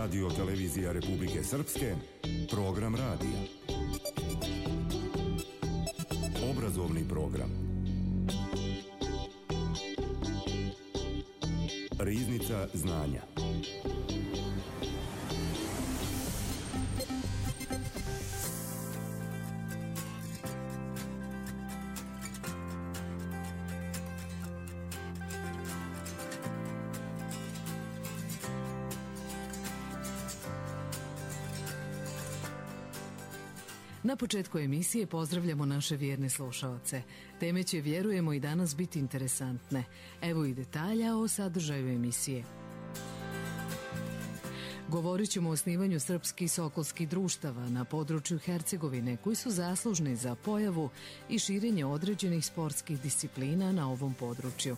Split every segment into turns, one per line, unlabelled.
Radio Televizija Republike Srpske, program radija. Obrazovni program. Riznica znanja.
Na početku emisije pozdravljamo naše vjerne slušaoce. Teme će, vjerujemo, i danas biti interesantne. Evo i detalja o sadržaju emisije. Govorit ćemo o osnivanju srpskih sokolskih društava na području Hercegovine koji su zaslužni za pojavu i širenje određenih sportskih disciplina na ovom području.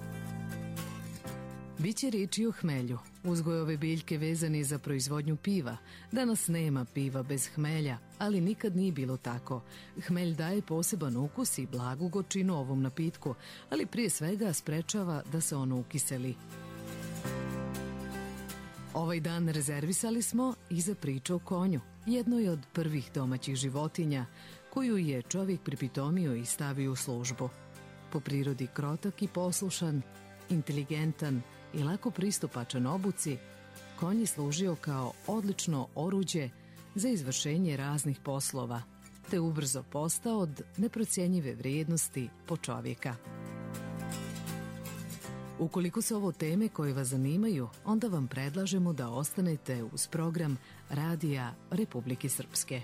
Biće riječi o hmelju. Uzgoj ove biljke vezani za proizvodnju piva. Danas nema piva bez hmelja, ali nikad nije bilo tako. Hmelj daje poseban ukus i blagu gorčinu ovom napitku, ali prije svega sprečava da se ono ukiseli. Ovaj dan rezervisali smo i za priču o konju, jednoj od prvih domaćih životinja, koju je čovjek pripitomio i stavio u službu. Po prirodi krotak i poslušan, inteligentan i lako pristupačan obuci, konj je služio kao odlično oruđe za izvršenje raznih poslova, te ubrzo postao od neprocjenjive vrijednosti po čovjeka. Ukoliko su ovo teme koje vas zanimaju, onda vam predlažemo da ostanete uz program Radija Republike Srpske.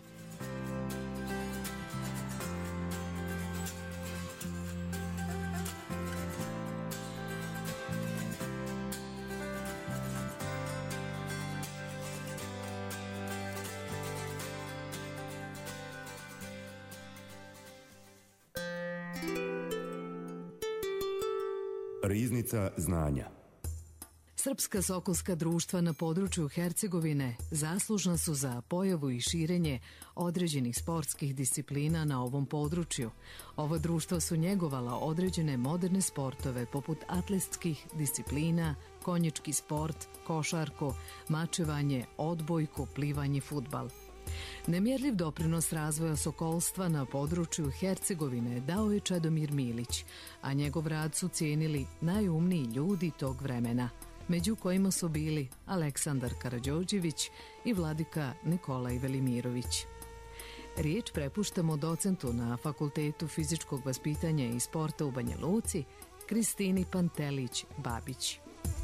Riznica znanja.
Srpska sokolska društva na području Hercegovine zaslužna su za pojavu i širenje određenih sportskih disciplina na ovom području. Ova društva su njegovala određene moderne sportove poput atletskih disciplina, konjički sport, košarku, mačevanje, odbojku, plivanje, fudbal. Nemjerljiv doprinos razvoja sokolstva na području Hercegovine dao je Čedomir Milić, a njegov rad su cijenili najumniji ljudi tog vremena, među kojima su bili Aleksandar Karađorđević i vladika Nikolaj Velimirović. Riječ prepuštamo docentu na Fakultetu fizičkog vaspitanja i sporta u Banja Luci, Kristini Pantelić-Babić.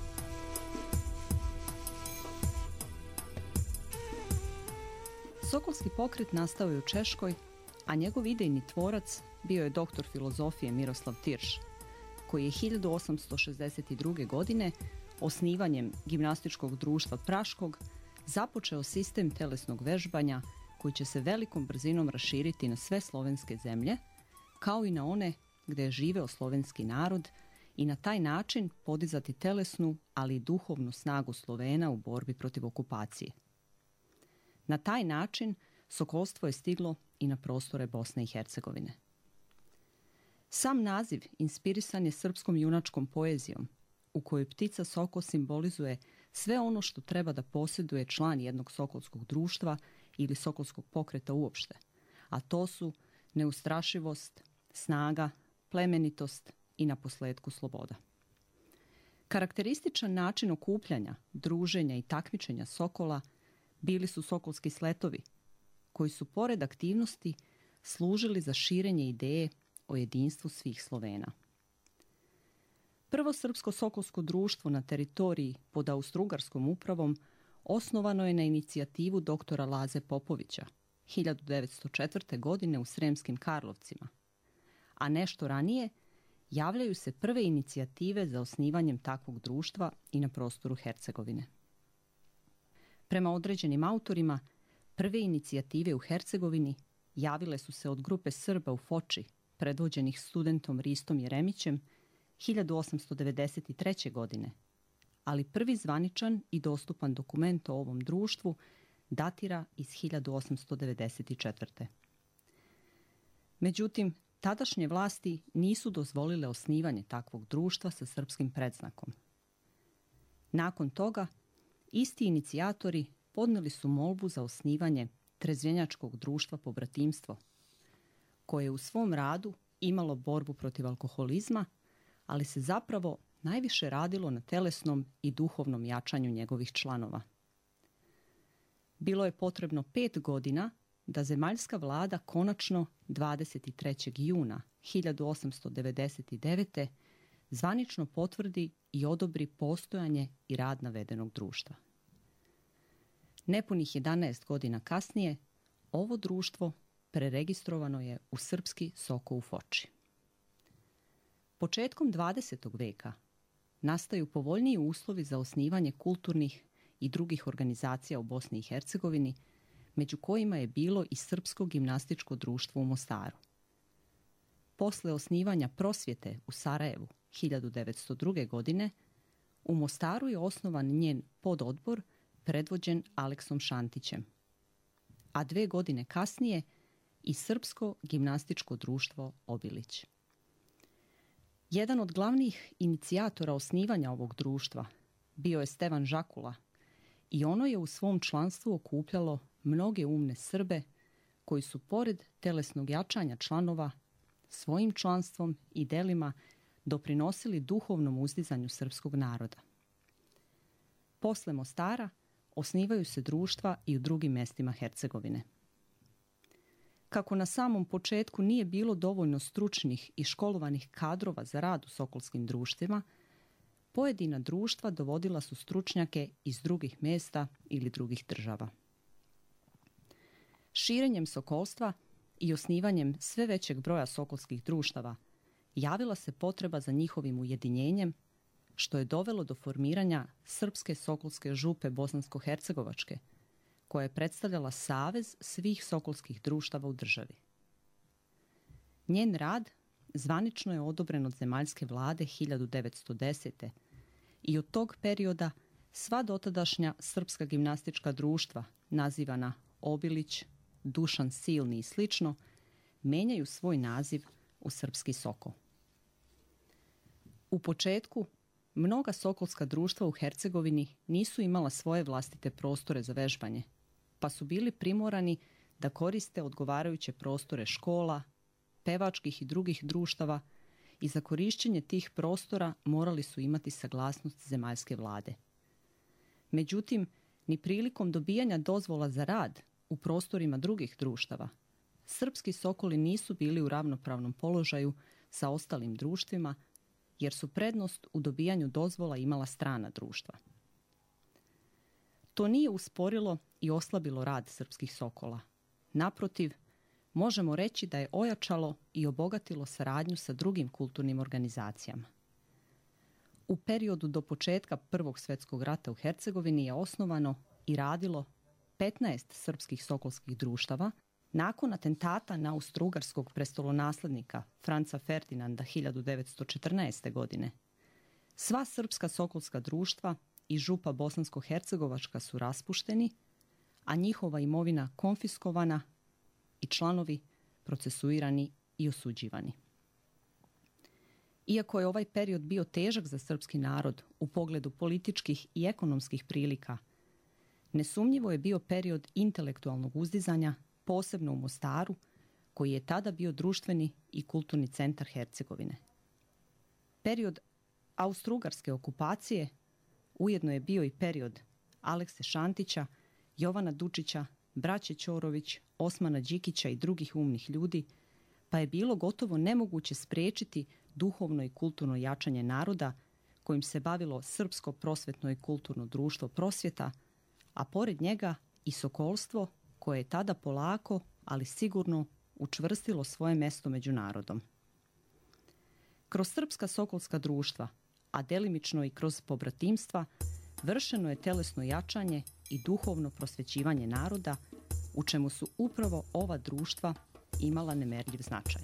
Sokolski pokret nastao je u Češkoj, a njegov idejni tvorac bio je doktor filozofije Miroslav Tirš, koji je 1862. godine osnivanjem gimnastičkog društva Praškog započeo sistem telesnog vežbanja koji će se velikom brzinom raširiti na sve slovenske zemlje, kao i na one gdje je živeo slovenski narod, i na taj način podizati telesnu, ali i duhovnu snagu Slovena u borbi protiv okupacije. Na taj način sokolstvo je stiglo i na prostore Bosne i Hercegovine. Sam naziv inspirisan je srpskom junačkom poezijom, u kojoj ptica soko simbolizuje sve ono što treba da posjeduje član jednog sokolskog društva ili sokolskog pokreta uopšte, a to su neustrašivost, snaga, plemenitost i naposletku sloboda. Karakterističan način okupljanja, druženja i takmičenja sokola bili su sokolski sletovi, koji su pored aktivnosti služili za širenje ideje o jedinstvu svih Slovena. Prvo srpsko sokolsko društvo na teritoriji pod Austro-Ugarskom upravom osnovano je na inicijativu doktora Laze Popovića 1904. godine u Sremskim Karlovcima, a nešto ranije javljaju se prve inicijative za osnivanjem takvog društva i na prostoru Hercegovine. Prema određenim autorima, prve inicijative u Hercegovini javile su se od grupe Srba u Foči, predvođenih studentom Ristom Jeremićem, 1893. godine, ali prvi zvaničan i dostupan dokument o ovom društvu datira iz 1894. Međutim, tadašnje vlasti nisu dozvolile osnivanje takvog društva sa srpskim predznakom. Nakon toga, isti inicijatori podnijeli su molbu za osnivanje Trezvenjačkog društva Pobratimstvo, koje je u svom radu imalo borbu protiv alkoholizma, ali se zapravo najviše radilo na telesnom i duhovnom jačanju njegovih članova. Bilo je potrebno 5 godina da zemaljska vlada konačno 23. juna 1899. zvanično potvrdi i odobri postojanje i rad navedenog društva. Nepunih 11 godina kasnije ovo društvo preregistrovano je u srpski Soko u Foči. Početkom 20. veka nastaju povoljniji uslovi za osnivanje kulturnih i drugih organizacija u Bosni i Hercegovini, među kojima je bilo i Srpsko gimnastičko društvo u Mostaru. Posle osnivanja Prosvjete u Sarajevu 1902. godine, u Mostaru je osnovan njen pododbor predvođen Aleksom Šantićem, a 2 godine kasnije i Srpsko gimnastičko društvo Obilić. Jedan od glavnih inicijatora osnivanja ovog društva bio je Stevan Žakula i ono je u svom članstvu okupljalo mnoge umne Srbe koji su pored telesnog jačanja članova svojim članstvom i delima doprinosili duhovnom uzdizanju srpskog naroda. Posle Mostara osnivaju se društva i u drugim mestima Hercegovine. Kako na samom početku nije bilo dovoljno stručnih i školovanih kadrova za rad u sokolskim društvima, pojedina društva dovodila su stručnjake iz drugih mesta ili drugih država. Širenjem sokolstva i osnivanjem sve većeg broja sokolskih društava javila se potreba za njihovim ujedinjenjem, što je dovelo do formiranja Srpske sokolske župe Bosansko-Hercegovačke, koja je predstavljala savez svih sokolskih društava u državi. Njen rad zvanično je odobren od zemaljske vlade 1910. i od tog perioda sva dotadašnja srpska gimnastička društva, nazivana Obilić, Dušan Silni i slično, menjaju svoj naziv u Srpski Sokol. U početku, mnoga sokolska društva u Hercegovini nisu imala svoje vlastite prostore za vežbanje, pa su bili primorani da koriste odgovarajuće prostore škola, pevačkih i drugih društava i za korišćenje tih prostora morali su imati saglasnost zemaljske vlade. Međutim, ni prilikom dobijanja dozvola za rad u prostorima drugih društava, srpski sokoli nisu bili u ravnopravnom položaju sa ostalim društvima, jer su prednost u dobijanju dozvola imala strana društva. To nije usporilo i oslabilo rad srpskih sokola. Naprotiv, možemo reći da je ojačalo i obogatilo saradnju sa drugim kulturnim organizacijama. U periodu do početka Prvog svjetskog rata u Hercegovini je osnovano i radilo 15 srpskih sokolskih društava. Nakon atentata na austrougarskog prestolonaslednika Franca Ferdinanda 1914. godine, sva srpska sokolska društva i župa Bosansko-Hercegovačka su raspušteni, a njihova imovina konfiskovana i članovi procesuirani i osuđivani. Iako je ovaj period bio težak za srpski narod u pogledu političkih i ekonomskih prilika, nesumnjivo je bio period intelektualnog uzdizanja, posebno u Mostaru, koji je tada bio društveni i kulturni centar Hercegovine. Period austrougarske okupacije ujedno je bio i period Alekse Šantića, Jovana Dučića, braće Ćorović, Osmana Đikića i drugih umnih ljudi, pa je bilo gotovo nemoguće spriječiti duhovno i kulturno jačanje naroda kojim se bavilo Srpsko prosvetno i kulturno društvo Prosvjeta, a pored njega i sokolstvo koje je tada polako, ali sigurno učvrstilo svoje mesto među narodom. Kroz srpska sokolska društva, a delimično i kroz pobratimstva, vršeno je telesno jačanje i duhovno prosvećivanje naroda, u čemu su upravo ova društva imala nemerljiv značaj.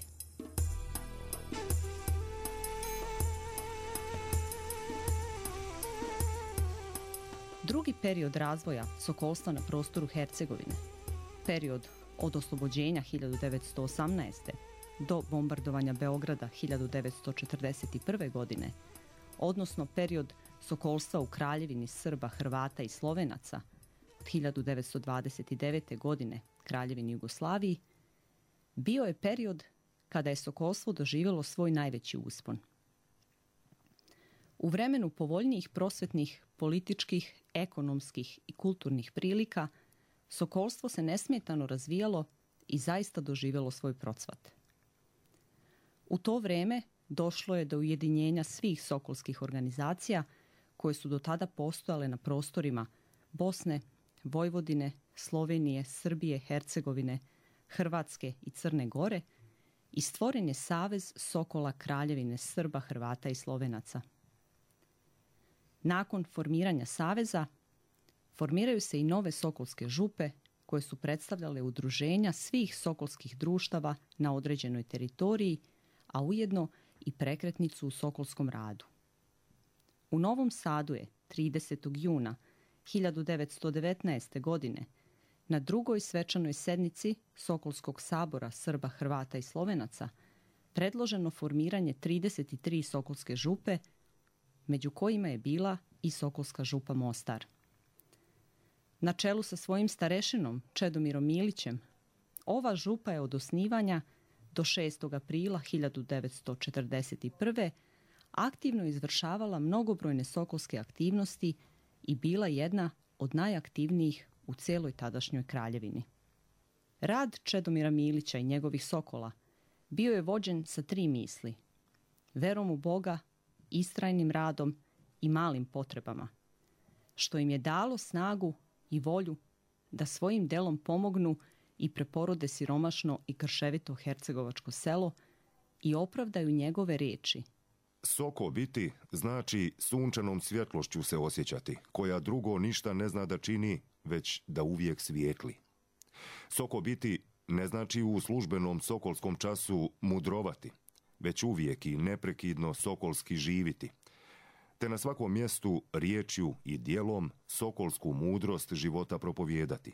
Drugi period razvoja sokolstva na prostoru Hercegovine, period od oslobođenja 1918. do bombardovanja Beograda 1941. godine, odnosno period sokolstva u Kraljevini Srba, Hrvata i Slovenaca od 1929. godine Kraljevini Jugoslaviji, bio je period kada je sokolstvo doživjelo svoj najveći uspon. U vremenu povoljnijih prosvetnih, političkih, ekonomskih i kulturnih prilika, sokolstvo se nesmetano razvijalo i zaista doživjelo svoj procvat. U to vrijeme došlo je do ujedinjenja svih sokolskih organizacija koje su do tada postojale na prostorima Bosne, Vojvodine, Slovenije, Srbije, Hercegovine, Hrvatske i Crne Gore i stvoren je Savez Sokola Kraljevine Srba, Hrvata i Slovenaca. Nakon formiranja saveza, formiraju se i nove sokolske župe koje su predstavljale udruženja svih sokolskih društava na određenoj teritoriji, a ujedno i prekretnicu u sokolskom radu. U Novom Sadu je 30. juna 1919. godine na drugoj svečanoj sednici Sokolskog sabora Srba, Hrvata i Slovenaca predloženo formiranje 33 sokolske župe, među kojima je bila i Sokolska župa Mostar. Na čelu sa svojim starešinom Čedomirom Milićem, ova župa je od osnivanja do 6. aprila 1941. aktivno izvršavala mnogobrojne sokolske aktivnosti i bila jedna od najaktivnijih u cijeloj tadašnjoj kraljevini. Rad Čedomira Milića i njegovih sokola bio je vođen sa 3 misli: verom u Boga, istrajnim radom i malim potrebama, što im je dalo snagu i volju da svojim delom pomognu i preporode siromašno i krševito hercegovačko selo i opravdaju njegove riječi:
Soko biti znači sunčanom svjetlošću se osjećati, koja drugo ništa ne zna da čini, već da uvijek svijetli. Soko biti ne znači u službenom sokolskom času mudrovati, već uvijek i neprekidno sokolski živiti, te na svakom mjestu riječju i djelom sokolsku mudrost života propovijedati.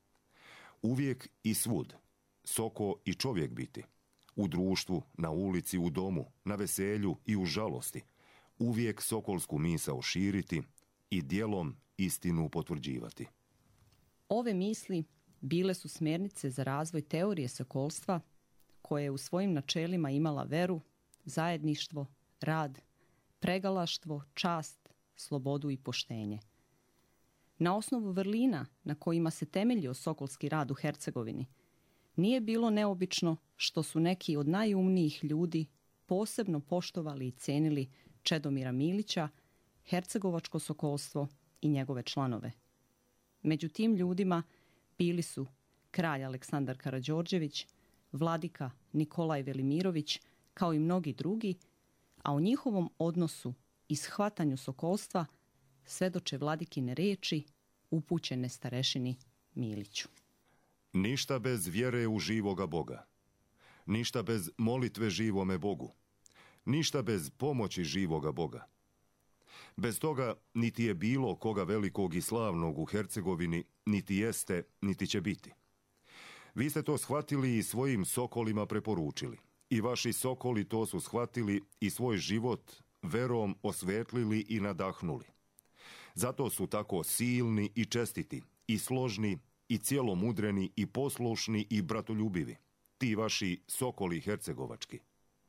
Uvijek i svud, soko i čovjek biti, u društvu, na ulici, u domu, na veselju i u žalosti, uvijek sokolsku misao širiti i djelom istinu potvrđivati.
Ove misli bile su smjernice za razvoj teorije sokolstva, koja je u svojim načelima imala veru, zajedništvo, rad, pregalaštvo, čast, slobodu i poštenje. Na osnovu vrlina na kojima se temeljio sokolski rad u Hercegovini, nije bilo neobično što su neki od najumnijih ljudi posebno poštovali i cenili Čedomira Milića, hercegovačko sokolstvo i njegove članove. Među tim ljudima bili su kralj Aleksandar Karađorđević, vladika Nikolaj Velimirović, kao i mnogi drugi, a o njihovom odnosu i shvatanju sokolstva svedoče vladikine riječi upućene starešini Miliću.
Ništa bez vjere u živoga Boga, ništa bez molitve živome Bogu, ništa bez pomoći živoga Boga. Bez toga niti je bilo koga velikog i slavnog u Hercegovini, niti jeste, niti će biti. Vi ste to shvatili i svojim sokolima preporučili. I vaši sokoli to su shvatili i svoj život verom osvetlili i nadahnuli. Zato su tako silni i čestiti, i složni, i cijelomudreni, i poslušni, i bratoljubivi, ti vaši sokoli hercegovački.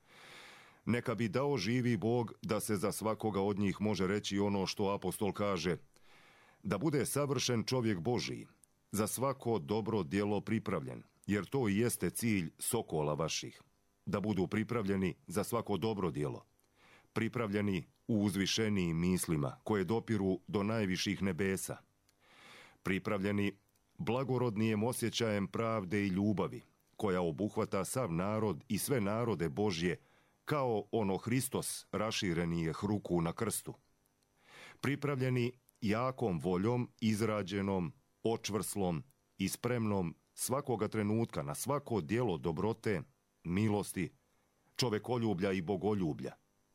Neka bi dao živi Bog da se za svakoga od njih može reći ono što apostol kaže: da bude savršen čovjek Božiji, za svako dobro djelo pripravljen, jer to i jeste cilj sokola vaših, da budu pripravljeni za svako dobro djelo, pripravljeni u uzvišenijim mislima koje dopiru do najviših nebesa, pripravljeni blagorodnijem osjećajem pravde i ljubavi, koja obuhvata sav narod i sve narode Božje, kao ono Hristos rašireni je ruku na krstu, pripravljeni jakom voljom, izrađenom, očvrslom i spremnom svakoga trenutka na svako djelo dobrote, milosti, čovekoljublja i bogoljublja.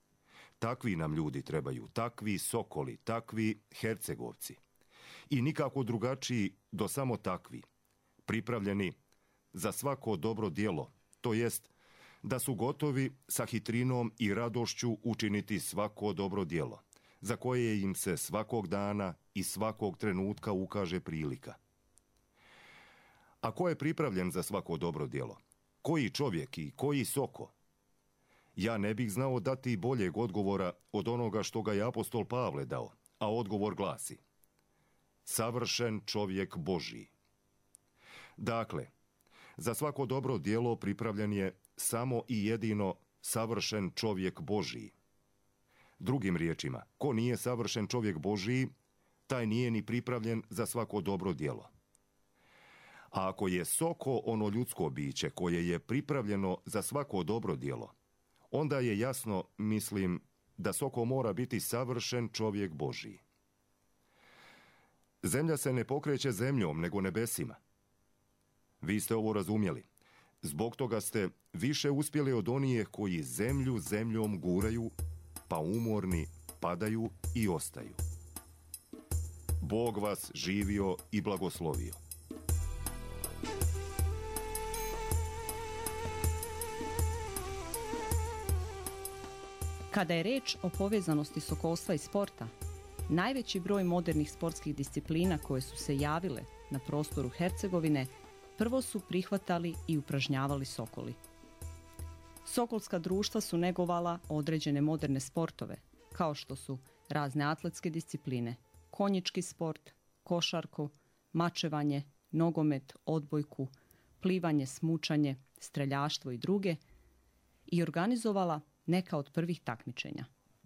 Takvi nam ljudi trebaju, takvi sokoli, takvi Hercegovci. I nikako drugačiji do samo takvi, pripravljeni za svako dobro djelo, to jest da su gotovi sa hitrinom i radošću učiniti svako dobro djelo, za koje im se svakog dana i svakog trenutka ukaže prilika. A ko je pripravljen za svako dobro djelo? Koji čovjek i koji soko? Ja ne bih znao dati boljeg odgovora od onoga što ga je apostol Pavle dao, a odgovor glasi: savršen čovjek Božji. Dakle, za svako dobro djelo pripravljen je samo i jedino savršen čovjek Božji. Drugim riječima, ko nije savršen čovjek Božji, taj nije ni pripravljen za svako dobro djelo. A ako je soko ono ljudsko biće koje je pripravljeno za svako dobro djelo, onda je jasno, mislim, da soko mora biti savršen čovjek Božji. Zemlja se ne pokreće zemljom, nego nebesima. Vi ste ovo razumjeli. Zbog toga ste više uspjeli od onih koji zemlju zemljom guraju, pa umorni padaju i ostaju. Bog vas živio i blagoslovio.
Kada je reč o povezanosti sokolstva i sporta, najveći broj modernih sportskih disciplina koje su se javile na prostoru Hercegovine prvo su prihvatali i upražnjavali sokoli. Sokolska društva su negovala određene moderne sportove, kao što su razne atletske discipline, konjički sport, košarku, mačevanje, nogomet, odbojku, plivanje, smučanje, streljaštvo i druge, i organizovala neka od prvih takmičenja.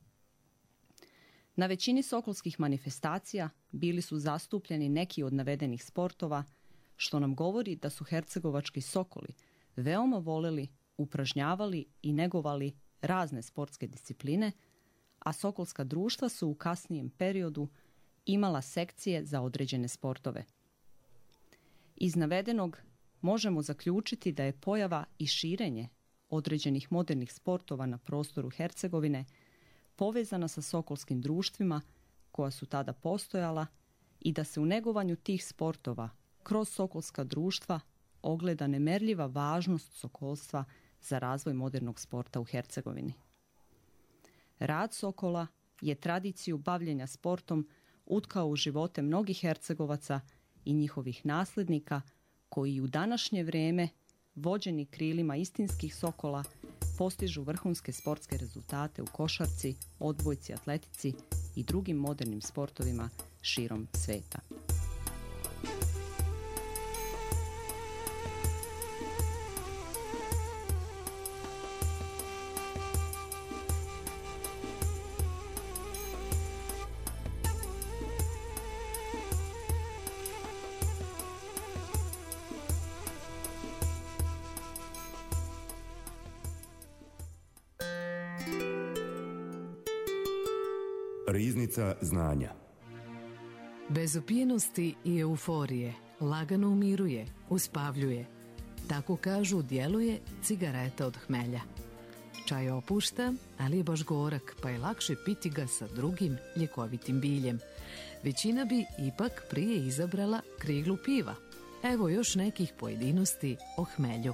Na većini sokolskih manifestacija bili su zastupljeni neki od navedenih sportova, što nam govori da su hercegovački sokoli veoma voleli, upražnjavali i negovali razne sportske discipline, a sokolska društva su u kasnijem periodu imala sekcije za određene sportove. Iz navedenog možemo zaključiti da je pojava i širenje određenih modernih sportova na prostoru Hercegovine povezana sa sokolskim društvima koja su tada postojala i da se u negovanju tih sportova kroz sokolska društva ogleda nemerljiva važnost sokolstva za razvoj modernog sporta u Hercegovini. Rad sokola je tradiciju bavljenja sportom utkao u živote mnogih Hercegovaca i njihovih nasljednika koji u današnje vrijeme, vođeni krilima istinskih sokola, postižu vrhunske sportske rezultate u košarci, odbojci, atletici i drugim modernim sportovima širom sveta.
Riznica znanja.
Bez opijenosti i euforije, lagano umiruje, uspavljuje. Tako kažu, djeluje cigareta od hmelja. Čaj opušta, ali je baš gorak, pa je lakše piti ga sa drugim ljekovitim biljem. Većina bi ipak prije izabrala kriglu piva. Evo još nekih pojedinosti o hmelju.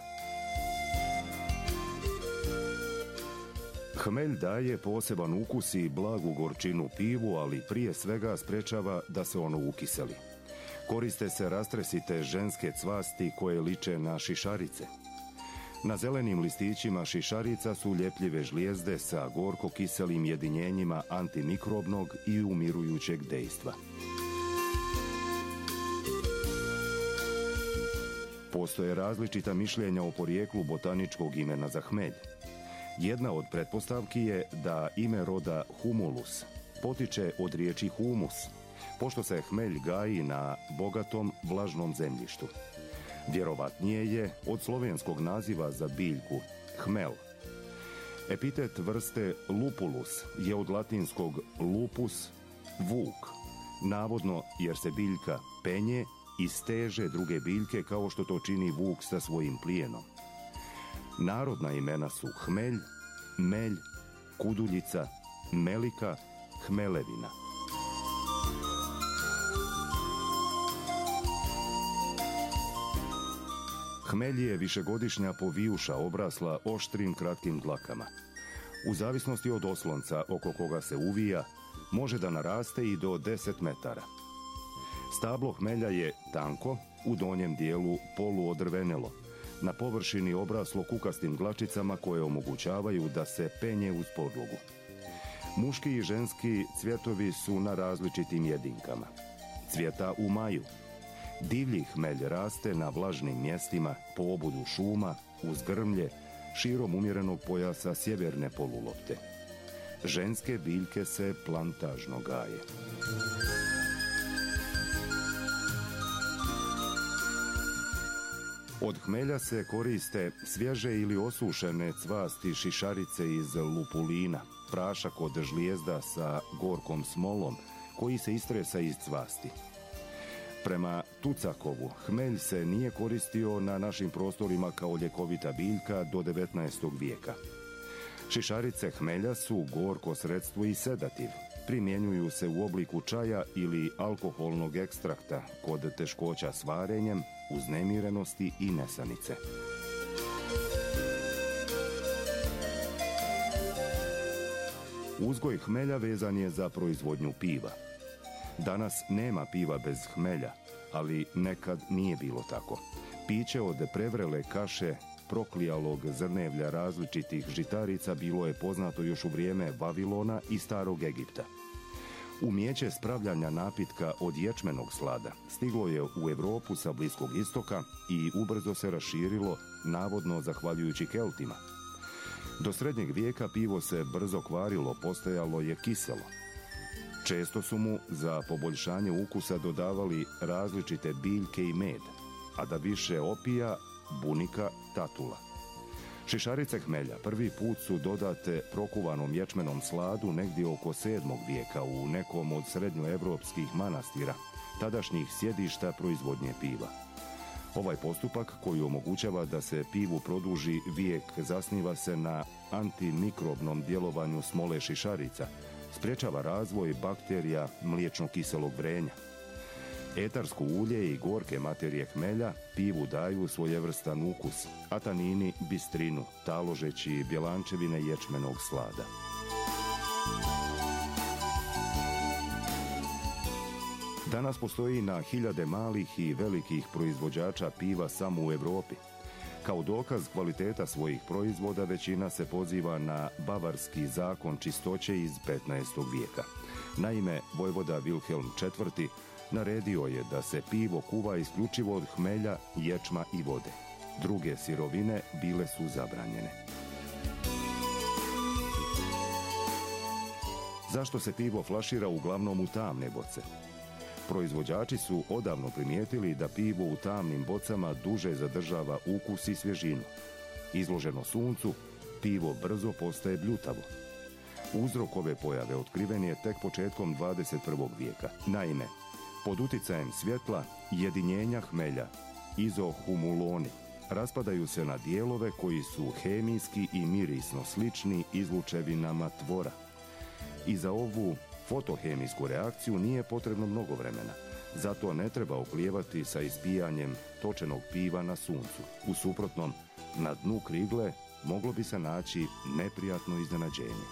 Hmelj daje poseban ukus i blagu gorčinu pivu, ali prije svega sprečava da se ono ukiseli. Koriste se rastresite ženske cvasti koje liče na šišarice. Na zelenim listićima šišarica su ljepljive žlijezde sa gorko kiselim jedinjenjima antimikrobnog i umirujućeg dejstva. Postoje različita mišljenja o porijeklu botaničkog imena za hmelj. Jedna od pretpostavki je da ime roda humulus potiče od riječi humus, pošto se hmelj gaji na bogatom vlažnom zemljištu. Vjerovatnije je od slovenskog naziva za biljku hmel. Epitet vrste lupulus je od latinskog lupus, vuk, navodno jer se biljka penje i steže druge biljke kao što to čini vuk sa svojim plijenom. Narodna imena su hmelj, melj, kuduljica, melika, hmelevina. Hmelj je višegodišnja povijuša obrasla oštrim kratkim dlakama. U zavisnosti od oslonca oko koga se uvija, može da naraste i do 10 metara. Stablo hmelja je tanko, u donjem dijelu poluodrvenelo, na površini obraslo kukastim glačicama koje omogućavaju da se penje uz podlogu. Muški i ženski cvjetovi su na različitim jedinkama. Cvjeta u maju. Divlji hmelj raste na vlažnim mjestima, po obudu šuma, uz grmlje, širom umjerenog pojasa sjeverne polulopte. Ženske biljke se plantažno gaje. Od hmelja se koriste svježe ili osušene cvasti šišarice iz lupulina, prašak od žlijezda sa gorkom smolom koji se istresa iz cvasti. Prema Tucakovu, hmelj se nije koristio na našim prostorima kao ljekovita biljka do 19. vijeka. Šišarice hmelja su gorko sredstvo i sedativ. Primjenjuju se u obliku čaja ili alkoholnog ekstrakta kod teškoća s varenjem, uznemirenosti i nesanice. Uzgoj hmelja vezan je za proizvodnju piva. Danas nema piva bez hmelja, ali nekad nije bilo tako. Piće od prevrele kaše, proklijalog zrnevlja različitih žitarica bilo je poznato još u vrijeme Vavilona i Starog Egipta. Umijeće spravljanja napitka od ječmenog slada stiglo je u Europu sa Bliskog istoka i ubrzo se raširilo, navodno zahvaljujući Keltima. Do srednjeg vijeka pivo se brzo kvarilo, postajalo je kiselo. Često su mu za poboljšanje ukusa dodavali različite biljke i med, a da više opija, bunika, tatula. Šišarice hmelja prvi put su dodate prokuvanom ječmenom sladu negdje oko 7. vijeka u nekom od srednjoevropskih manastira, tadašnjih sjedišta proizvodnje piva. Ovaj postupak, koji omogućava da se pivu produži vijek, zasniva se na antimikrobnom djelovanju smole šišarica, sprječava razvoj bakterija mliječno-kiselog vrenja. Etarsko ulje i gorke materije hmelja pivu daju svojevrstan ukus, a tanini bistrinu, taložeći bjelančevine ječmenog slada. Danas postoji na hiljade malih i velikih proizvođača piva samo u Europi. Kao dokaz kvaliteta svojih proizvoda većina se poziva na bavarski zakon čistoće iz 15. vijeka. Naime, vojvoda Wilhelm IV. Naredio je da se pivo kuva isključivo od hmelja, ječma i vode. Druge sirovine bile su zabranjene. Zašto se pivo flašira uglavnom u tamne boce? Proizvođači su odavno primijetili da pivo u tamnim bocama duže zadržava ukus i svježinu. Izloženo suncu, pivo brzo postaje bljutavo. Uzrok ove pojave otkriven je tek početkom 21. vijeka. Naime, pod uticajem svjetla, jedinjenja hmelja, izohumuloni, raspadaju se na dijelove koji su hemijski i mirisno slični izlučevinama tvora. I za ovu fotohemijsku reakciju nije potrebno mnogo vremena, zato ne treba oklijevati sa ispijanjem točenog piva na suncu. U suprotnom, na dnu krigle moglo bi se naći neprijatno iznenađenje.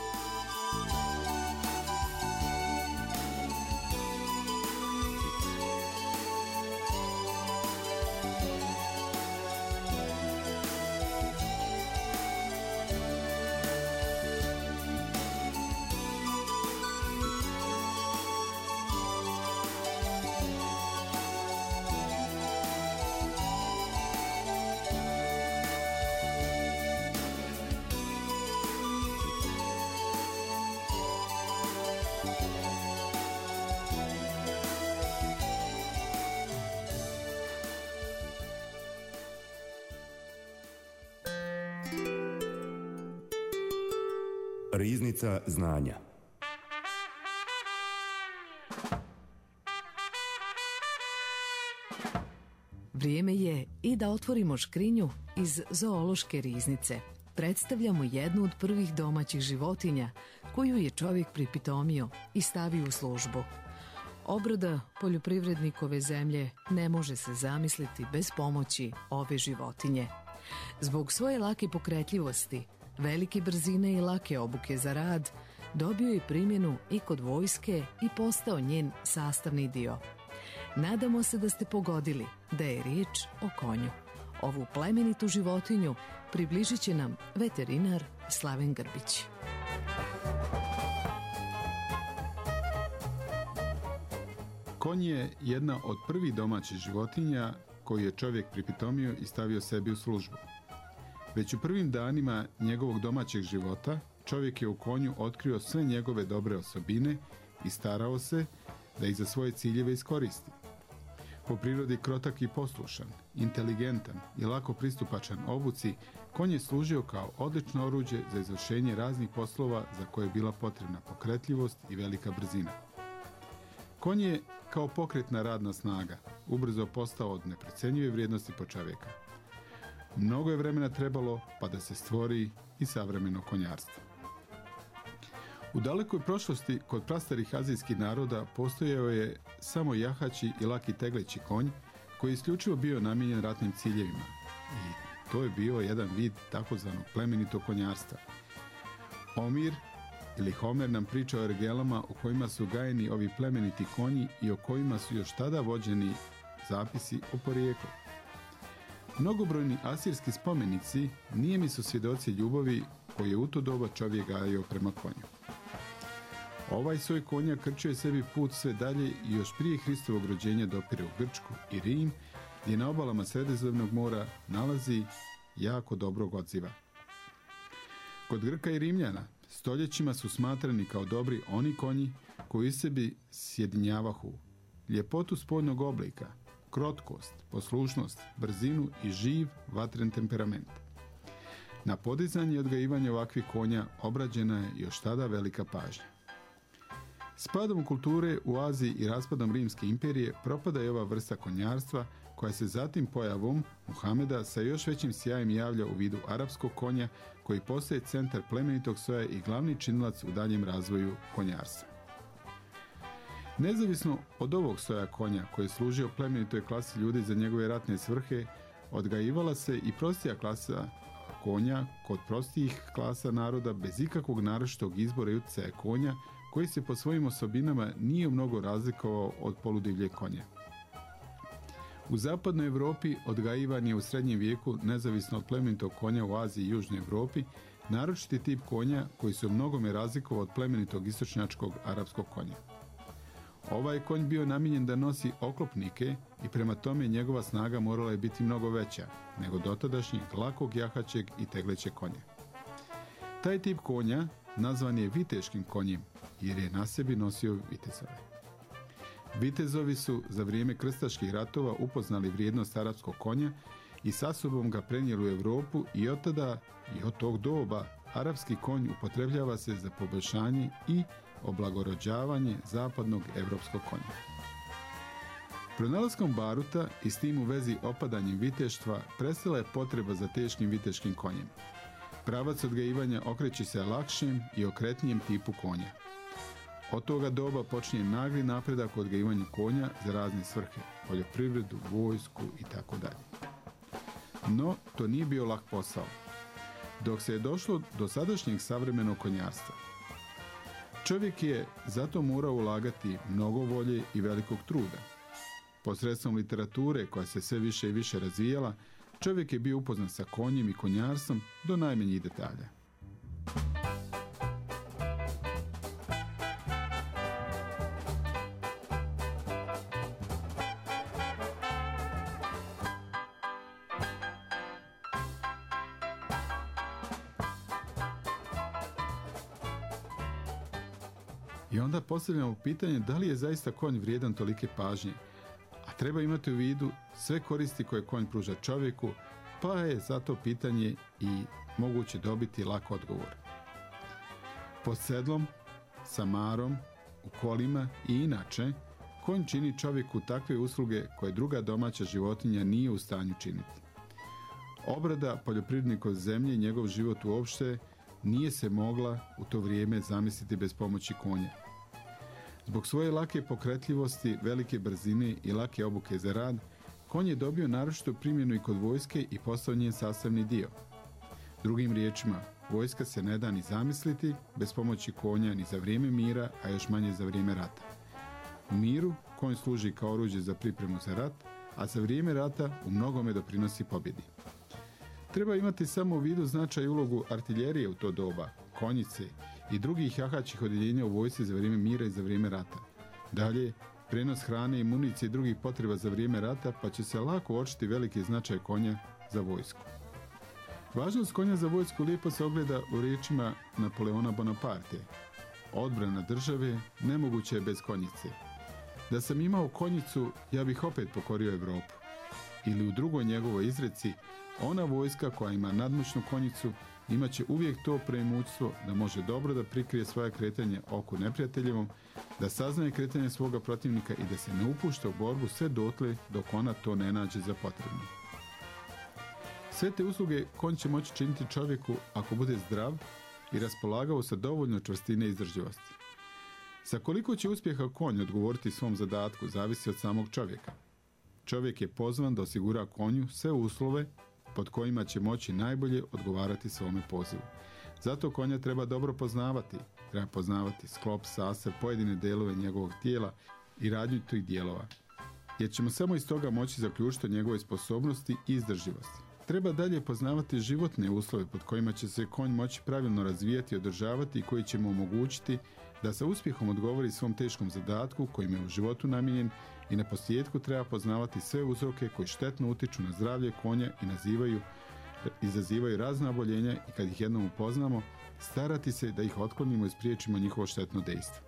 Riznica znanja.
Vrijeme je i da otvorimo škrinju iz zoološke riznice. Predstavljamo jednu od prvih domaćih životinja koju je čovjek pripitomio i stavio u službu. Obrada poljoprivrednikove zemlje ne može se zamisliti bez pomoći ove životinje. Zbog svoje lake pokretljivosti, velike brzine i lake obuke za rad, dobio je primjenu i kod vojske i postao njen sastavni dio. Nadamo se da ste pogodili da je riječ o konju. Ovu plemenitu životinju približit će nam veterinar Slaven Grbić.
Konj je jedna od prvih domaćih životinja koju je čovjek pripitomio i stavio sebi u službu. Već u prvim danima njegovog domaćeg života čovjek je u konju otkrio sve njegove dobre osobine i starao se da ih za svoje ciljeve iskoristi. Po prirodi krotak i poslušan, inteligentan i lako pristupačan obuci, konj je služio kao odlično oruđe za izvršenje raznih poslova za koje je bila potrebna pokretljivost i velika brzina. Konj je kao pokretna radna snaga ubrzo postao od neprecenjive vrijednosti po čovjeka. Mnogo je vremena trebalo pa da se stvori i savremeno konjarstvo. U dalekoj prošlosti kod prastarih azijskih naroda postojao je samo jahaći i laki tegleći konj koji je isključivo bio namijenjen ratnim ciljevima. I to je bio jedan vid takozvanog plemenitog konjarstva. Omir ili Homer nam priča o ergelama u kojima su gajeni ovi plemeniti konji i o kojima su još tada vođeni zapisi o porijeklu. Mnogobrojni asirski spomenici nijemi su svjedoci ljubavi koju je u to doba čovjek gajio prema konju. Ovaj soj konja krčio je sebi put sve dalje i još prije Hristovog rođenja dopire u Grčku i Rim, gdje na obalama Sredozemnog mora nalazi jako dobrog odziva. Kod Grka i Rimljana stoljećima su smatrani kao dobri oni konji koji u sebi sjedinjavahu ljepotu spoljnog oblika, krotkost, poslušnost, brzinu i živ vatren temperament. Na podizanje i odgajivanje ovakvih konja obrađena je još tada velika pažnja. S padom kulture u Aziji i raspadom Rimske imperije propada je ova vrsta konjarstva koja se zatim pojavom Muhameda sa još većim sjajem javlja u vidu arapskog konja koji postaje centar plemenitog soja i glavni činilac u daljem razvoju konjarstva. Nezavisno od ovog soja konja koji je služio plemenitoj klasi ljudi za njegove ratne svrhe, odgajivala se i prostija klasa konja kod prostijih klasa naroda bez ikakvog naročitog izbora i utjecaja konja koji se po svojim osobinama nije mnogo razlikovao od poludivljeg konja. U zapadnoj Europi odgajivan je u srednjem vijeku, nezavisno od plemenitog konja u Aziji i Južnoj Europi, naročiti tip konja koji se u mnogome razlikovao od plemenitog istočnjačkog arapskog konja. Ovaj konj bio namijenjen da nosi oklopnike i prema tome njegova snaga morala je biti mnogo veća nego dotadašnjeg lakog jahaćeg i teglećeg konja. Taj tip konja nazvan je viteškim konjem jer je na sebi nosio vitezove. Vitezovi su za vrijeme krstaških ratova upoznali vrijednost arapskog konja i sa sobom ga prenijeli u Europu i od tada i od tog doba arapski konj upotrebljava se za poboljšanje i oblagorođavanje zapadnog evropskog konja. Pronalaskom baruta i s tim u vezi opadanjem viteštva prestala je potreba za teškim viteškim konjem. Pravac odgajivanja okreće se lakšem i okretnijem tipu konja. Od toga doba počinje nagli napredak u odgajivanju konja za razne svrhe, poljoprivredu, vojsku itd. No, to nije bio lak posao. Dok se je došlo do sadašnjeg savremenog konjarstva, čovjek je zato morao ulagati mnogo volje i velikog truda. Posredstvom literature koja se sve više i više razvijala, čovjek je bio upoznat sa konjem i konjarstvom do najmanjih detalja. I onda postavljamo pitanje da li je zaista konj vrijedan tolike pažnje, a treba imati u vidu sve koristi koje konj pruža čovjeku, pa je za to pitanje i moguće dobiti lak odgovor. Pod sedlom, samarom, u kolima i inače, konj čini čovjeku takve usluge koje druga domaća životinja nije u stanju činiti. Obrada poljoprivrednikov zemlje i njegov život uopšte nije se mogla u to vrijeme zamisliti bez pomoći konja. Zbog svoje lake pokretljivosti, velike brzine i lake obuke za rad, konj je dobio naročitu primjenu i kod vojske i postao njen sastavni dio. Drugim riječima, vojska se ne da ni zamisliti bez pomoći konja ni za vrijeme mira, a još manje za vrijeme rata. U miru konj služi kao oruđe za pripremu za rat, a za vrijeme rata u mnogome doprinosi pobjedi. Treba imati samo u vidu značaj i ulogu artiljerije u to doba, konjice i drugih jahačih odjeljenja u vojsci za vrijeme mira i za vrijeme rata. Dalje, prenos hrane i municije i drugih potreba za vrijeme rata, pa će se lako uočiti veliki značaj konja za vojsku. Važnost konja za vojsku lijepo se ogleda u riječima Napoleona Bonaparte. Odbrana države nemoguće je bez konjice. Da sam imao konjicu, ja bih opet pokorio Europu. Ili u drugoj njegovoj izreci, ona vojska koja ima nadmoćnu konjicu imat će uvijek to premoćstvo da može dobro da prikrije svoje kretanje oku neprijateljevom, da saznaje kretanje svoga protivnika i da se ne upušta u borbu sve dotle dok ona to ne nađe za potrebno. Sve te usluge konj će moći činiti čovjeku ako bude zdrav i raspolagao sa dovoljno čvrstine i izdržljivosti. Sa koliko će uspjeha konj odgovoriti svom zadatku zavisi od samog čovjeka. Čovjek je pozvan da osigura konju sve uslove pod kojima će moći najbolje odgovarati svome pozivu. Zato konja treba dobro poznavati. Treba poznavati sklop, sastav, pojedine delove njegovog tijela i radnju tih dijelova. Jer ćemo samo iz toga moći zaključiti o njegovoj sposobnosti i izdržljivosti. Treba dalje poznavati životne uslove pod kojima će se konj moći pravilno razvijati i održavati i koji će mu omogućiti da sa uspjehom odgovori svom teškom zadatku kojim je u životu namijenjen i na posljedku treba poznavati sve uzroke koji štetno utiču na zdravlje konja i izazivaju razna oboljenja i kad ih jednom upoznamo, starati se da ih otklonimo i spriječimo njihovo štetno dejstvo.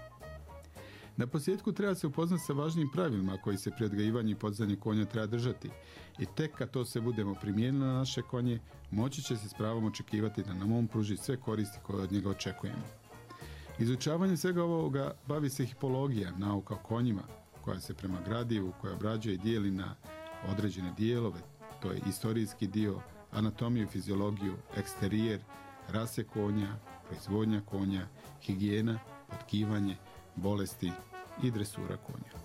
Na posljedku treba se upoznati sa važnim pravilima koji se pri odgajivanju i podizanju konja treba držati i tek kad to se budemo primijenili na naše konje, moći će se s pravom očekivati da nam on pruži sve koristi koje od njega očekujemo. Izučavanje svega ovoga bavi se hipologija, nauka o konjima, koja se prema gradivu, koja obrađuje i dijeli na određene dijelove, to je istorijski dio, anatomiju, fiziologiju, eksterijer, rase konja, proizvodnja konja, higijena, potkivanje, bolesti i dresura konja.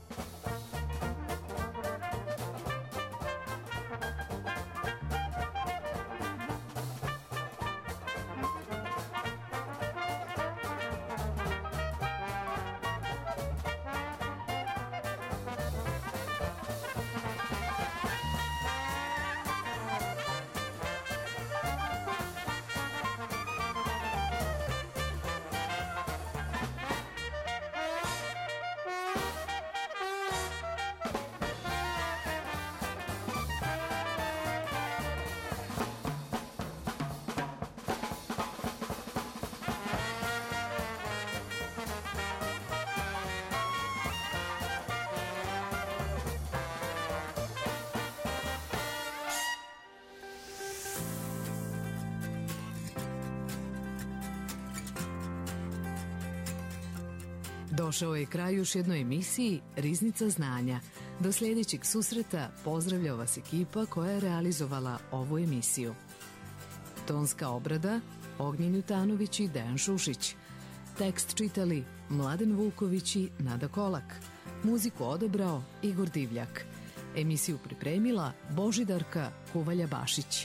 Došao je kraj još jednoj emisiji Riznica znanja. Do sljedećeg susreta pozdravlja vas ekipa koja je realizovala ovu emisiju. Tonska obrada Ognjen Jutanović i Dejan Šušić. Tekst čitali Mladen Vuković i Nada Kolak. Muziku odabrao Igor Divljak. Emisiju pripremila Božidarka Kuvalja-Bašić.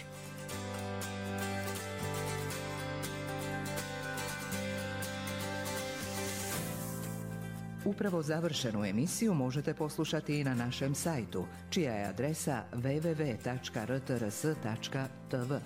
Upravo završenu emisiju možete poslušati i na našem sajtu, čija je adresa www.rtrs.tv.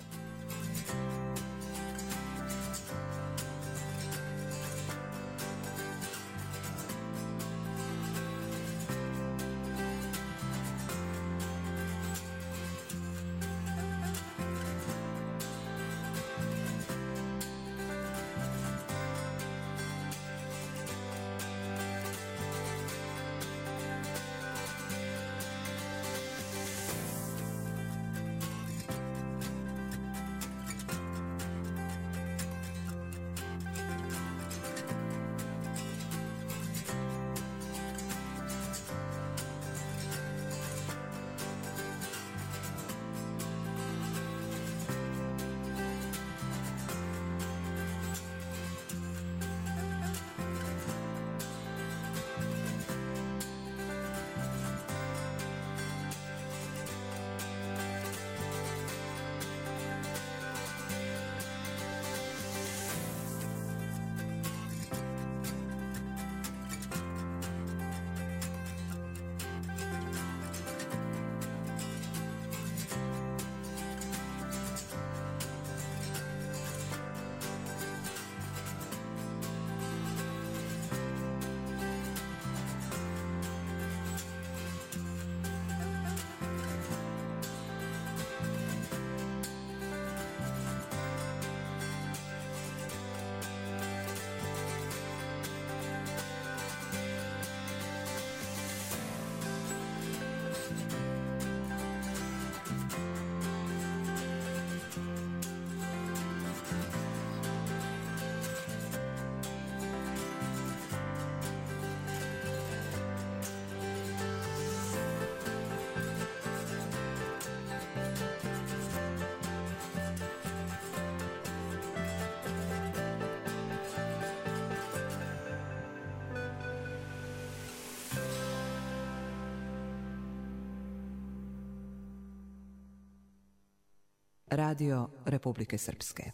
Radio Republike Srpske.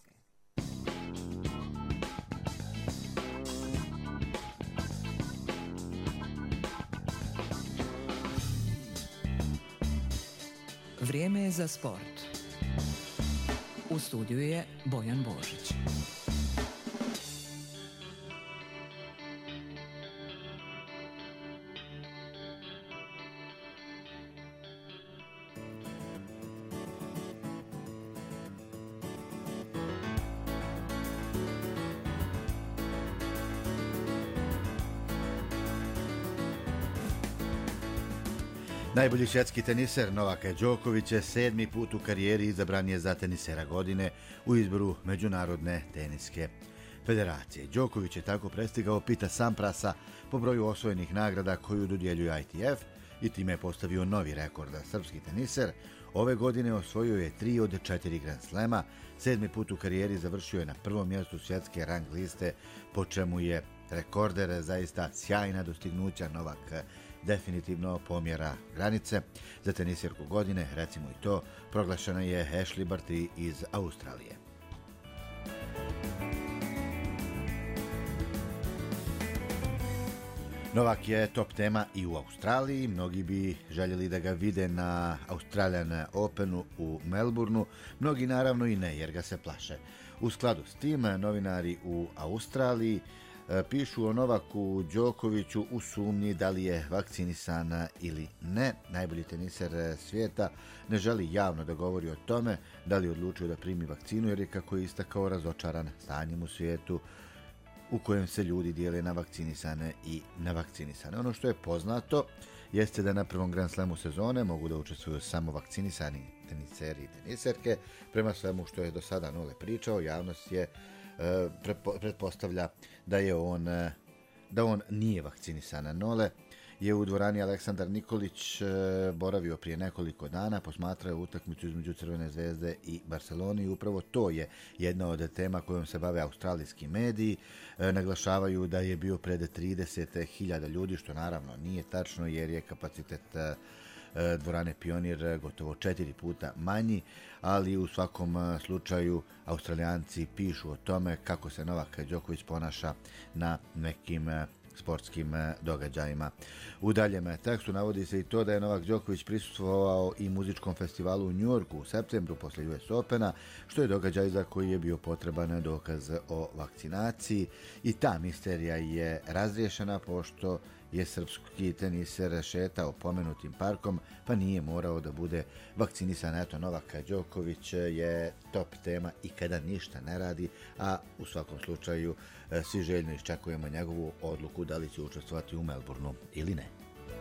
Vrijeme je za sport. U studiju je Bojan Božić.
Najbolji svjetski teniser Novak Đoković je 7. put u karijeri izabran je za tenisera godine u izboru Međunarodne teniske federacije. Đoković je tako prestigao Pita Samprasa po broju osvojenih nagrada koju dodjeljuje ITF i time je postavio novi rekord. Srpski teniser ove godine osvojio je 3 od 4 Grand Slema, 7. put u karijeri završio je na prvom mjestu svjetske rang liste, po čemu je rekorder. Zaista sjajna dostignuća. Novak definitivno pomjera granice. Za tenisirku godine, recimo i to, proglašena je Ashley Barty iz Australije. Novak je top tema i u Australiji. Mnogi bi željeli da ga vide na Australian Openu u Melbourneu. Mnogi naravno i ne, jer ga se plaše. U skladu s tim, novinari u Australiji pišu o Novaku Đokoviću u sumnji da li je vakcinisan ili ne. Najbolji teniser svijeta ne želi javno da govori o tome da li je odlučio da primi vakcinu, jer je, kako je istakao, razočaran stanjem u svijetu u kojem se ljudi dijele na vakcinisane i nevakcinisane. Ono što je poznato jeste da na prvom Grand Slamu sezone mogu da učestvuju samo vakcinisani teniseri i teniserke. Prema svemu što je do sada Nole pričao, javnost je pretpostavlja da on nije vakcinisan. Nole je u dvorani Aleksandar Nikolić boravio prije nekoliko dana, posmatrao je utakmicu između Crvene zvezde i Barcelone i upravo to je jedna od tema kojom se bave australijski mediji. Naglašavaju da je bio pred 30.000 ljudi, što naravno nije tačno jer je kapacitet dvorane Pionir gotovo 4 puta manji, ali u svakom slučaju Australijanci pišu o tome kako se Novak Đoković ponaša na nekim sportskim događajima. U daljem tekstu navodi se i to da je Novak Đoković prisustvovao i muzičkom festivalu u Njujorku u septembru posle US Opena, što je događaj za koji je bio potreban dokaz o vakcinaciji, i ta misterija je razriješena pošto je srpski teniser šetao pomenutim parkom pa nije morao da bude vakcinisan. Eto, Novak Đoković je top tema i kada ništa ne radi, a u svakom slučaju svi željno iščekujemo njegovu odluku da li će učestvovati u Melbourneu ili ne.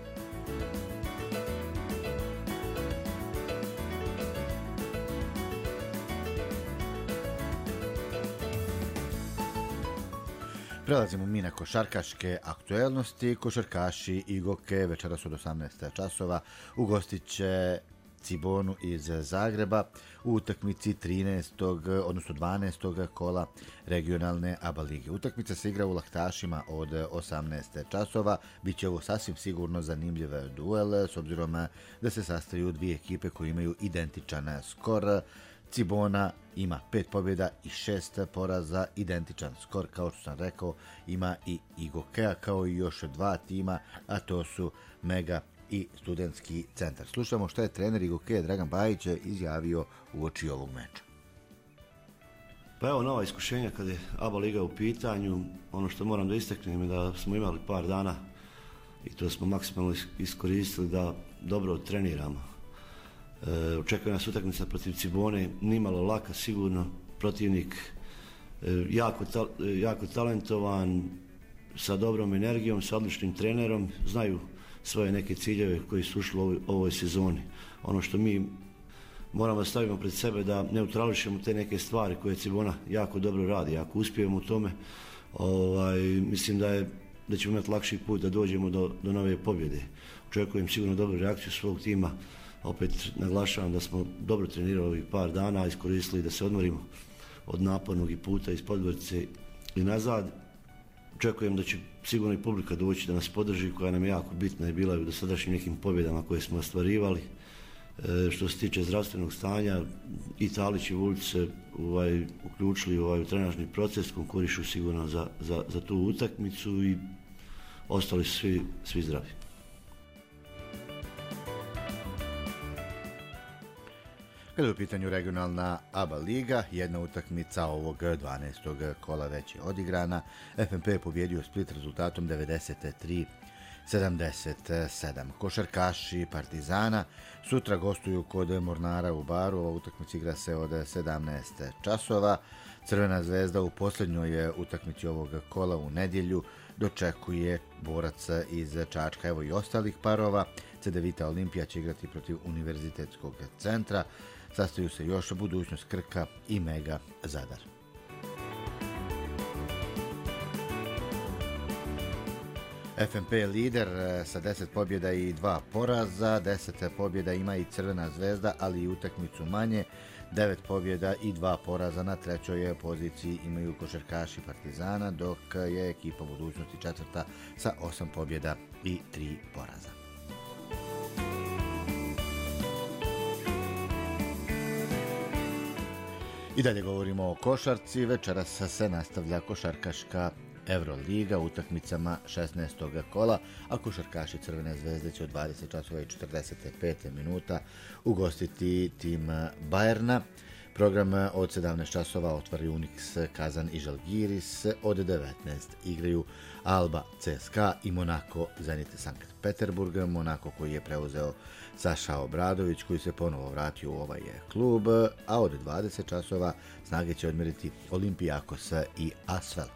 Prelazimo mi na košarkaške aktuelnosti. Košarkaši Igoke večeras od 18 časova ugostit će Cibonu iz Zagreba u utakmici 12. kola regionalne ABA lige. Utakmica se igra u Laktašima od 18 časova. Biće ovo sasvim sigurno zanimljiv duel, s obzirom da se sastaju dvije ekipe koje imaju identičan skor. Cibona ima 5 pobjeda i 6 poraza, identičan skor, kao što sam rekao, ima i Igokea, kao i još 2 tima, a to su Mega i Studentski centar. Slušamo što je trener Igokea Dragan Bajić izjavio uoči ovog meča.
Pa evo, nova iskušenja kad je ABA liga u pitanju. Ono što moram da istaknem je da smo imali par dana i to smo maksimalno iskoristili da dobro treniramo. Očekuje nas utakmica protiv Cibone, nimalo laka, sigurno protivnik jako talentovan, sa dobrom energijom, sa odličnim trenerom, znaju svoje neke ciljeve koji su ušli u ovoj sezoni. Ono što mi moramo da stavimo pred sebe da neutrališemo te neke stvari koje Cibona jako dobro radi. Ako uspijemo u tome, mislim da ćemo imati lakši put da dođemo do nove pobjede. Očekujem sigurno dobru reakciju svog tima. Opet naglašavam da smo dobro trenirali ovih par dana, iskoristili da se odmorimo od napornog i puta iz Podgorice i nazad. Očekujem da će sigurno i publika doći da nas podrži, koja nam je jako bitna i bila u dosadašnjim nekim pobjedama koje smo ostvarivali. Što se tiče zdravstvenog stanja, i Talić i Vulj se uključili u trenažni proces, konkurišu sigurno za tu utakmicu i ostali su svi zdravi.
Kada je u pitanju regionalna ABA liga, jedna utakmica ovog 12. kola već je odigrana. FNP je pobjedio Split rezultatom 93-77. Košarkaši Partizana sutra gostuju kod Mornara u Baru. Ova utakmica igra se od 17 časova. Crvena zvezda u posljednjoj utakmici ovog kola u nedjelju dočekuje borac iz Čačka. Evo i ostalih parova. Cedevita Olimpija će igrati protiv Univerzitetskog centra. Sastaju se još Budućnost Krka i Mega Zadar. FNP je lider sa 10 pobjeda i 2 poraza. 10 pobjeda ima i Crvena zvezda, ali i utakmicu manje. 9 pobjeda i 2 poraza na trećoj poziciji imaju košarkaši Partizana, dok je ekipa Budućnosti četvrta sa 8 pobjeda i 3 poraza. I dalje govorimo o košarci. Večeras se nastavlja košarkaška Euroliga utakmicama 16. kola, a košarkaši Crvene zvezde će od 20 časova i 45 minuta ugostiti tim Bajerna. Program od 17 časova otvari Unix Kazan i Žalgiris, od 19 igraju Alba CSKA i Monako Zenit Sankt Peterburg. Monako koji je preuzeo Saša Obradović, koji se ponovo vratio u ovaj klub, a od 20 časova snage će odmeriti Olimpijakos i Asvel.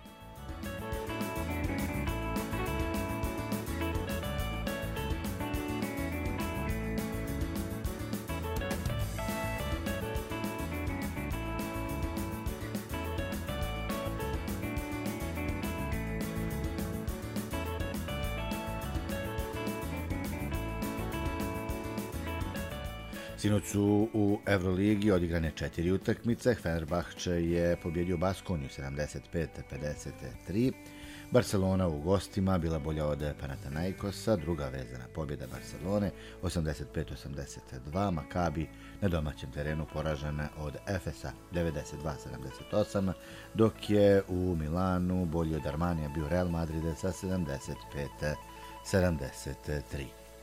Sinoć su u Euroligi odigrane 4 utakmice. Fenerbahče je pobjedio Baskoniju 75-53. Barcelona u gostima bila bolja od Panathinaikosa, druga vezana pobjeda Barcelone 85-82. Makabi na domaćem terenu poražen od Efesa 92-78, dok je u Milanu bolji od Armanija bio Real Madrid sa 75-73.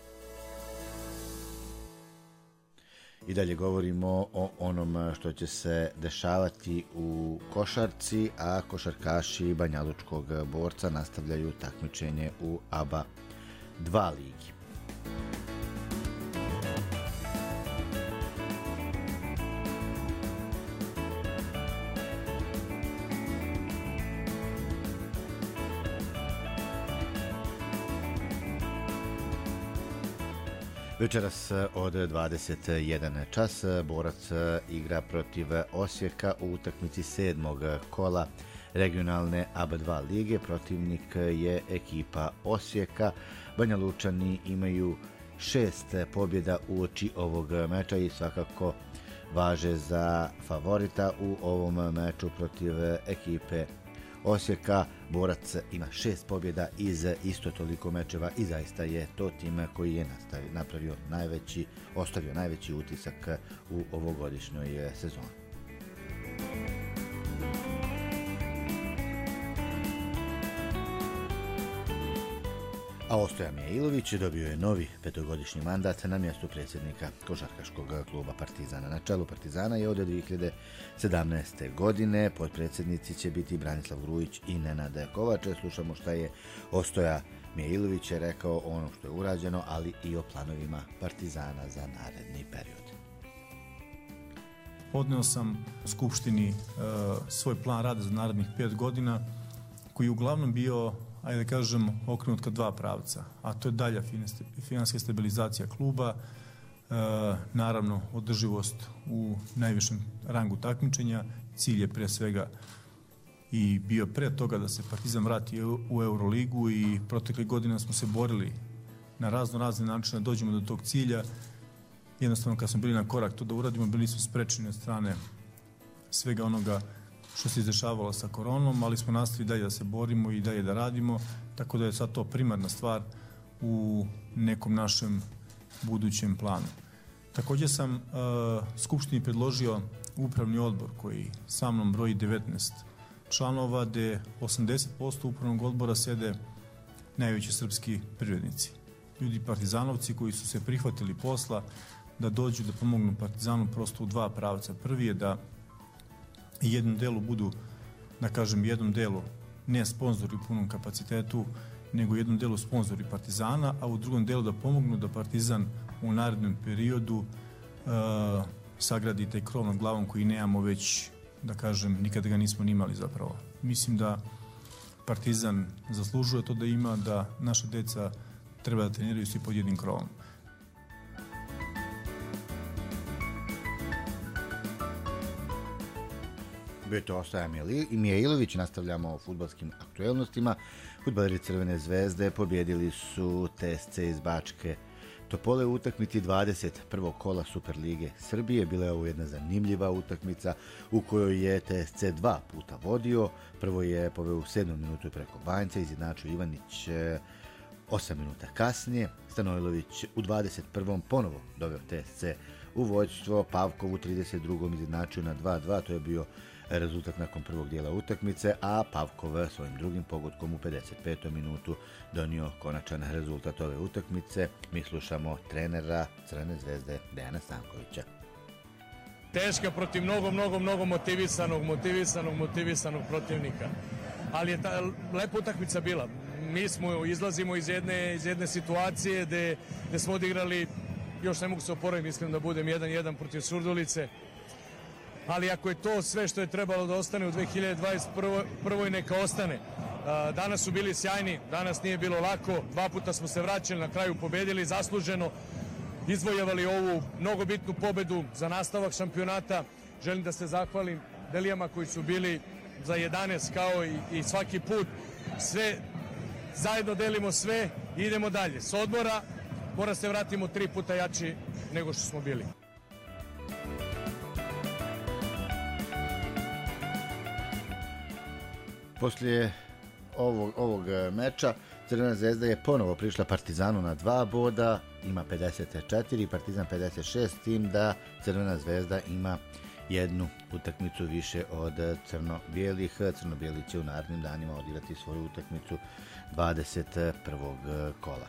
I dalje govorimo o onom što će se dešavati u košarci, a košarkaši Banjalučkog Borca nastavljaju takmičenje u ABA 2 ligi. Večeras od 21 čas Borac igra protiv Osijeka u utakmici 7. kola regionalne ABA2 lige. Protivnik je ekipa Osijeka. Banjalučani imaju 6 pobjeda uoči ovog meča i svakako važe za favorita u ovom meču protiv ekipe Osijeka. Borac ima 6 pobjeda iz isto toliko mečeva i zaista je to tim koji je ostavio najveći utisak u ovogodišnjoj sezoni. A Ostoja Mijailović dobio je novi 5-godišnji mandat na mjestu predsjednika košarkaškog kluba Partizana. Na čelu Partizana je od 2017. godine. Potpredsjednici će biti Branislav Grujić i Nenad Kovač. Slušamo šta je Ostoja Mijailović rekao o onom što je urađeno, ali i o planovima Partizana za naredni period.
Podneo sam Skupštini svoj plan rada za narednih 5 godina, koji je uglavnom bio, ajde da kažem, okrenut ka 2 pravca, a to je dalja finansijska stabilizacija kluba, naravno održivost u najvišem rangu takmičenja. Cilj je pre svega i bio pre toga da se Partizan vrati u Euroligu i proteklih godina smo se borili na razne načine da dođemo do tog cilja. Jednostavno kad smo bili na korak to da uradimo, bili smo sprečeni od strane svega onoga što se izdešavalo sa koronom, ali smo nastavili dalje da se borimo i dalje da radimo, tako da je sad to primarna stvar u nekom našem budućem planu. Također sam Skupštini predložio upravni odbor koji sa mnom broji 19 članova, gde 80% upravnog odbora sede najveći srpski privrednici. Ljudi partizanovci koji su se prihvatili posla da dođu da pomognu Partizanu prosto u dva pravca. Prvi je da jednom delu budu, da kažem jednom delu, ne sponzori u punom kapacitetu, nego u jednom delu sponzori Partizana, a u drugom delu da pomognu da Partizan u narednom periodu sagradi taj krov nad glavom koji nemamo već, da kažem, nikada ga nismo nimali zapravo. Mislim da Partizan zaslužuje to da ima, da naša deca treba da treniraju svi pod jednim krovom.
Bio je to Ostoja Mijailović, nastavljamo o fudbalskim aktuelnostima. Fudbaleri Crvene zvezde pobjedili su TSC iz Bačke Topole u utakmici 21. kola Superlige Srbije. Bila je ovo jedna zanimljiva utakmica u kojoj je TSC 2 puta vodio. Prvo je poveo u 7. minutu preko Banjca, izjednačio Ivanić 8 minuta kasnije. Stanojlović u 21. ponovo doveo TSC u vođstvo, Pavkov u 32. izjednačio na 2-2, to je bio rezultat nakon prvog dijela utakmice, a Pavkov svojim drugim pogodkom u 55. minutu donio konačan rezultat ove utakmice. Mi slušamo trenera Crvene zvezde Dejana Stankovića.
Teška protiv mnogo motivisanog protivnika. Ali je ta lepa utakmica bila. Mi izlazimo iz jedne situacije gde smo odigrali, još ne mogu se oporaviti, mislim da budem 1-1 protiv Surdulice. Ali ako je to sve što je trebalo da ostane u 2021. neka ostane. Danas su bili sjajni, danas nije bilo lako, dva puta smo se vraćali, na kraju pobedili, zasluženo, izvojevali ovu mnogo bitnu pobedu za nastavak šampionata. Želim da se zahvalim Delijama koji su bili za 11 kao i svaki put. Sve, zajedno delimo sve i idemo dalje. S odmora mora se vratimo 3 puta jači nego što smo bili.
Poslije ovog meča Crvena zvezda je ponovo prišla Partizanu na 2 boda, ima 54, Partizan 56, tim da Crvena zvezda ima jednu utakmicu više od crno-bijelih. Crno-bijeli će u narednim danima odigrati svoju utakmicu 21. kola.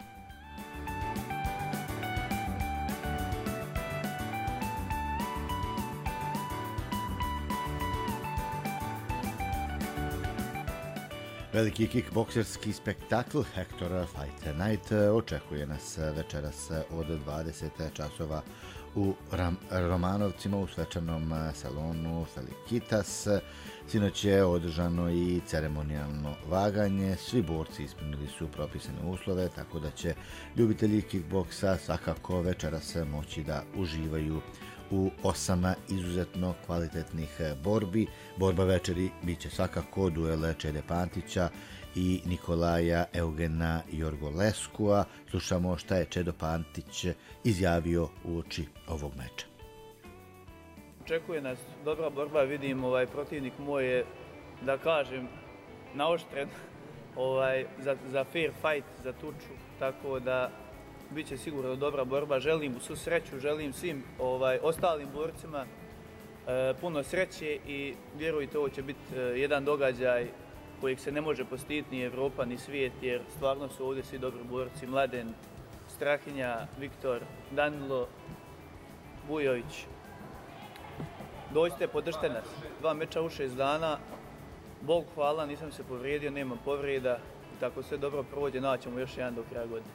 Veliki kickbokserski spektakl Hector Fight Night očekuje nas večeras od 20 časova u Romanovcima u svečanom salonu Felikitas. Sinoć je održano i ceremonijalno vaganje. Svi borci ispunili su propisane uslove, tako da će ljubitelji kickboksa svakako večeras moći da uživaju u 8 izuzetno kvalitetnih borbi. Borba večeri bit će svakako duel Čede Pantića i Nikolaja Eugena Jorgoleskua. Slušamo šta je Čedo Pantić izjavio uoči ovog meča.
Očekuje nas dobra borba, vidim protivnik moj je, da kažem, naoštren za fair fight, za tuču, tako da bit će sigurno dobra borba. Želim svu sreću, želim svim ostalim borcima puno sreće i vjerujte, ovo će biti jedan događaj kojeg se ne može postiti ni Evropa ni svijet, jer stvarno su ovdje svi dobri borci. Mladen, Strahinja, Viktor, Danilo, Bujović. Dođite, podržite nas. 2 meča u 6 dana. Bog hvala, nisam se povrijedio, nema povreda. Tako sve dobro prođe, naćemo još jedan do kraja godine.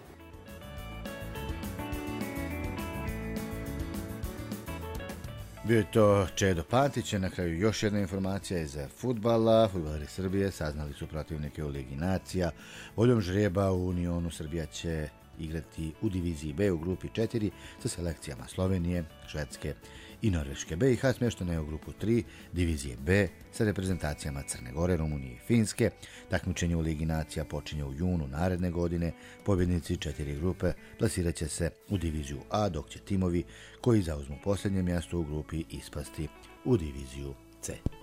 Bio je to Čedo Pantić. Na kraju još jedna informacija iz fudbala. Fudbaleri Srbije saznali su protivnike u Ligi nacija. Voljom žrijeba u Unionu Srbija će igrati u diviziji B u grupi 4 sa selekcijama Slovenije, Švedske i Norveške. BiH smještena je u grupu 3 divizije B sa reprezentacijama Crne Gore, Rumunije i Finske. Takmičenje u Ligi nacija počinje u junu naredne godine. Pobjednici 4 grupe plasirat će se u diviziju A, dok će timovi koji zauzmu posljednje mjesto u grupi ispasti u diviziju C.